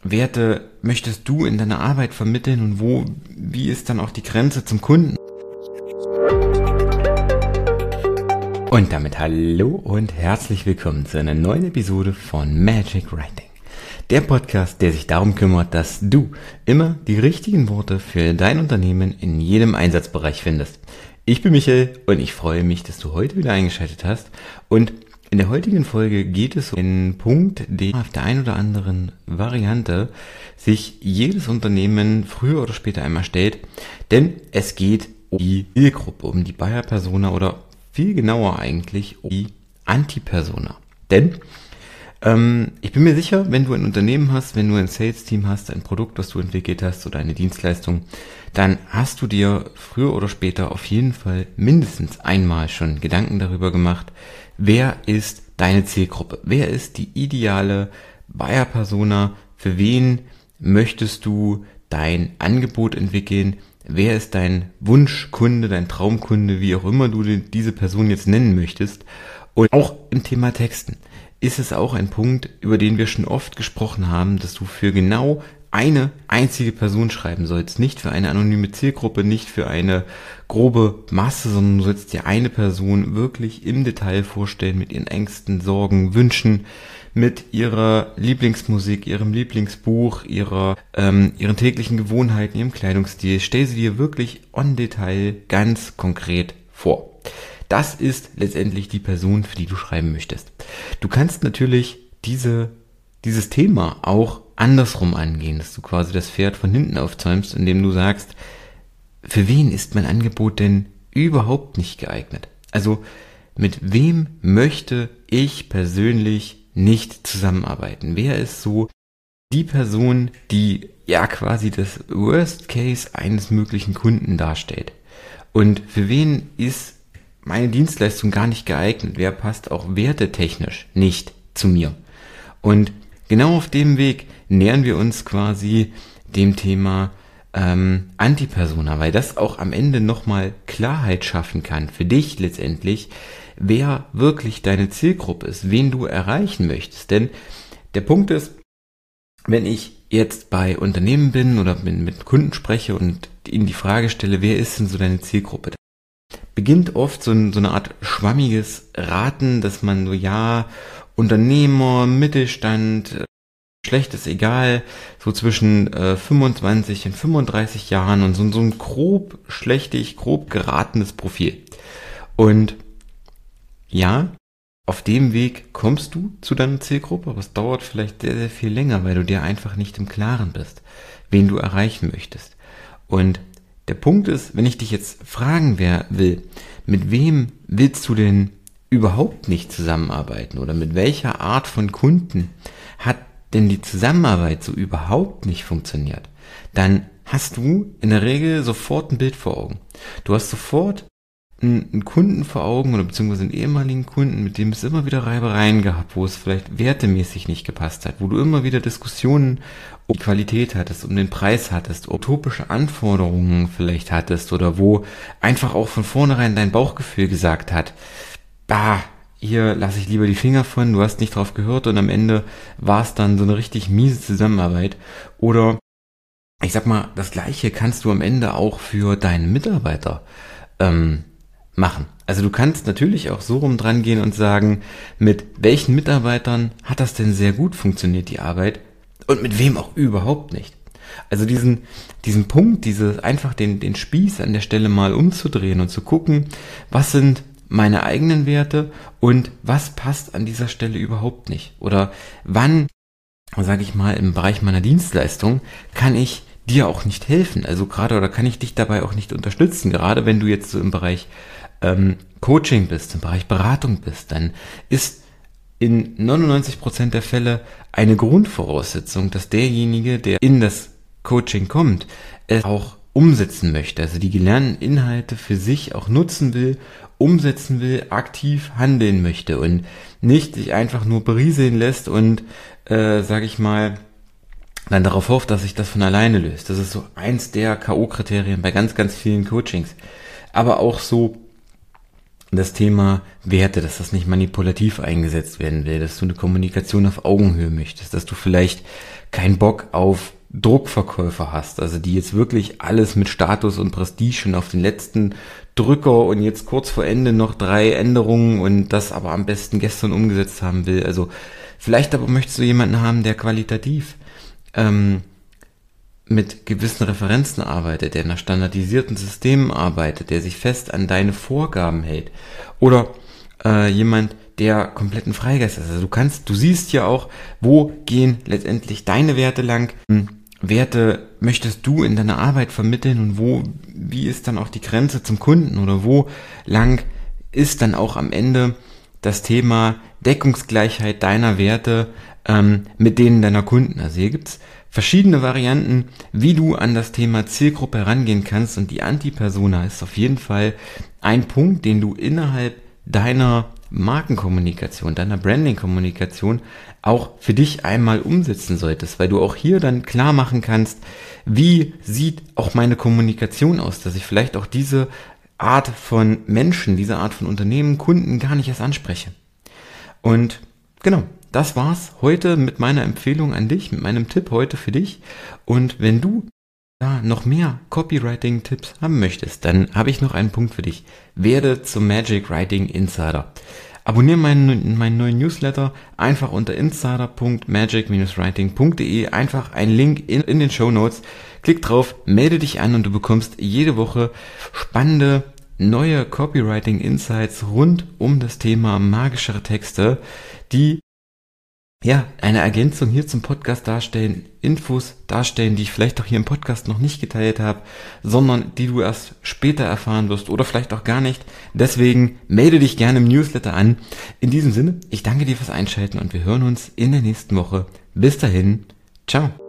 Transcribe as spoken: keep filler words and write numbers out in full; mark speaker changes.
Speaker 1: Werte möchtest du in deiner Arbeit vermitteln und wo, wie ist dann auch die Grenze zum Kunden? Und damit hallo und herzlich willkommen zu einer neuen Episode von Magic Writing. Der Podcast, der sich darum kümmert, dass du immer die richtigen Worte für dein Unternehmen in jedem Einsatzbereich findest. Ich bin Michael und ich freue mich, dass du heute wieder eingeschaltet hast. Und in der heutigen Folge geht es um einen Punkt, den auf der einen oder anderen Variante sich jedes Unternehmen früher oder später einmal stellt. Denn es geht um die Zielgruppe, um die Buyer-Persona oder viel genauer eigentlich um die Anti-Persona. Denn ähm, ich bin mir sicher, wenn du ein Unternehmen hast, wenn du ein Sales-Team hast, ein Produkt, das du entwickelt hast oder eine Dienstleistung, dann hast du dir früher oder später auf jeden Fall mindestens einmal schon Gedanken darüber gemacht, wer ist deine Zielgruppe? Wer ist die ideale Buyer-Persona? Für wen möchtest du dein Angebot entwickeln? Wer ist dein Wunschkunde, dein Traumkunde, wie auch immer du diese Person jetzt nennen möchtest? Und auch im Thema Texten ist es auch ein Punkt, über den wir schon oft gesprochen haben, dass du für genau eine einzige Person schreiben sollst. Nicht für eine anonyme Zielgruppe, nicht für eine grobe Masse, sondern du sollst dir eine Person wirklich im Detail vorstellen mit ihren Ängsten, Sorgen, Wünschen, mit ihrer Lieblingsmusik, ihrem Lieblingsbuch, ihrer, ähm, ihren täglichen Gewohnheiten, ihrem Kleidungsstil. Stell sie dir wirklich on Detail ganz konkret vor. Das ist letztendlich die Person, für die du schreiben möchtest. Du kannst natürlich diese, dieses Thema auch andersrum angehen, dass du quasi das Pferd von hinten aufzäumst, indem du sagst, für wen ist mein Angebot denn überhaupt nicht geeignet? Also mit wem möchte ich persönlich nicht zusammenarbeiten? Wer ist so die Person, die ja quasi das Worst Case eines möglichen Kunden darstellt? Und für wen ist meine Dienstleistung gar nicht geeignet? Wer passt auch wertetechnisch nicht zu mir? Und genau auf dem Weg nähern wir uns quasi dem Thema ähm, Antipersona, weil das auch am Ende nochmal Klarheit schaffen kann für dich letztendlich, wer wirklich deine Zielgruppe ist, wen du erreichen möchtest. Denn der Punkt ist, wenn ich jetzt bei Unternehmen bin oder mit, mit Kunden spreche und ihnen die Frage stelle, wer ist denn so deine Zielgruppe, beginnt oft so, ein, so eine Art schwammiges Raten, dass man so, ja, Unternehmer, Mittelstand, schlecht ist egal, so zwischen äh, fünfundzwanzig und fünfunddreißig Jahren und so, so ein grob schlechtig, grob geratenes Profil. Und ja, auf dem Weg kommst du zu deiner Zielgruppe, aber es dauert vielleicht sehr, sehr viel länger, weil du dir einfach nicht im Klaren bist, wen du erreichen möchtest. Und der Punkt ist, wenn ich dich jetzt fragen wer will, mit wem willst du denn überhaupt nicht zusammenarbeiten oder mit welcher Art von Kunden hat denn die Zusammenarbeit so überhaupt nicht funktioniert, dann hast du in der Regel sofort ein Bild vor Augen. Du hast sofort einen, einen Kunden vor Augen oder beziehungsweise einen ehemaligen Kunden, mit dem es immer wieder Reibereien gab, wo es vielleicht wertemäßig nicht gepasst hat, wo du immer wieder Diskussionen um Qualität hattest, um den Preis hattest, utopische Anforderungen vielleicht hattest oder wo einfach auch von vornherein dein Bauchgefühl gesagt hat, bah, hier lasse ich lieber die Finger von, du hast nicht drauf gehört und am Ende war es dann so eine richtig miese Zusammenarbeit. Oder ich sag mal, das Gleiche kannst du am Ende auch für deine Mitarbeiter ähm, machen. Also du kannst natürlich auch so rum dran gehen und sagen, mit welchen Mitarbeitern hat das denn sehr gut funktioniert, die Arbeit, und mit wem auch überhaupt nicht. Also diesen, diesen Punkt, diese einfach den, den Spieß an der Stelle mal umzudrehen und zu gucken, was sind meine eigenen Werte und was passt an dieser Stelle überhaupt nicht. Oder wann, sage ich mal, im Bereich meiner Dienstleistung kann ich dir auch nicht helfen. Also gerade, oder kann ich dich dabei auch nicht unterstützen. Gerade wenn du jetzt so im Bereich ähm, Coaching bist, im Bereich Beratung bist, dann ist in neunundneunzig Prozent der Fälle eine Grundvoraussetzung, dass derjenige, der in das Coaching kommt, es auch umsetzen möchte, also die gelernten Inhalte für sich auch nutzen will, umsetzen will, aktiv handeln möchte und nicht sich einfach nur berieseln lässt und, äh, sage ich mal, dann darauf hofft, dass sich das von alleine löst. Das ist so eins der K O-Kriterien bei ganz, ganz vielen Coachings. Aber auch so das Thema Werte, dass das nicht manipulativ eingesetzt werden will, dass du eine Kommunikation auf Augenhöhe möchtest, dass du vielleicht keinen Bock auf Druckverkäufer hast, also die jetzt wirklich alles mit Status und Prestige und auf den letzten Drücker und jetzt kurz vor Ende noch drei Änderungen und das aber am besten gestern umgesetzt haben will. Also vielleicht aber möchtest du jemanden haben, der qualitativ ähm, mit gewissen Referenzen arbeitet, der nach standardisierten Systemen arbeitet, der sich fest an deine Vorgaben hält. Oder äh, jemand, der kompletten Freigeist ist. Also du kannst, du siehst ja auch, wo gehen letztendlich deine Werte lang. Hm, Werte möchtest du in deiner Arbeit vermitteln und wo, wie ist dann auch die Grenze zum Kunden oder wo lang ist dann auch am Ende das Thema Deckungsgleichheit deiner Werte ähm, mit denen deiner Kunden. Also hier gibt's verschiedene Varianten, wie du an das Thema Zielgruppe herangehen kannst und die Anti-Persona ist auf jeden Fall ein Punkt, den du innerhalb deiner Markenkommunikation, deiner Branding-Kommunikation auch für dich einmal umsetzen solltest, weil du auch hier dann klar machen kannst, wie sieht auch meine Kommunikation aus, dass ich vielleicht auch diese Art von Menschen, diese Art von Unternehmen, Kunden gar nicht erst anspreche. Und genau, das war's heute mit meiner Empfehlung an dich, mit meinem Tipp heute für dich. Und wenn du da noch mehr Copywriting-Tipps haben möchtest, dann habe ich noch einen Punkt für dich. Werde zum Magic Writing Insider. Abonniere meinen, meinen neuen Newsletter einfach unter insider punkt magic dash writing punkt de. Einfach ein Link in, in den Shownotes. Klick drauf, melde dich an und du bekommst jede Woche spannende neue Copywriting Insights rund um das Thema magischere Texte, die ja, eine Ergänzung hier zum Podcast darstellen, Infos darstellen, die ich vielleicht auch hier im Podcast noch nicht geteilt habe, sondern die du erst später erfahren wirst oder vielleicht auch gar nicht. Deswegen melde dich gerne im Newsletter an. In diesem Sinne, ich danke dir fürs Einschalten und wir hören uns in der nächsten Woche. Bis dahin, ciao.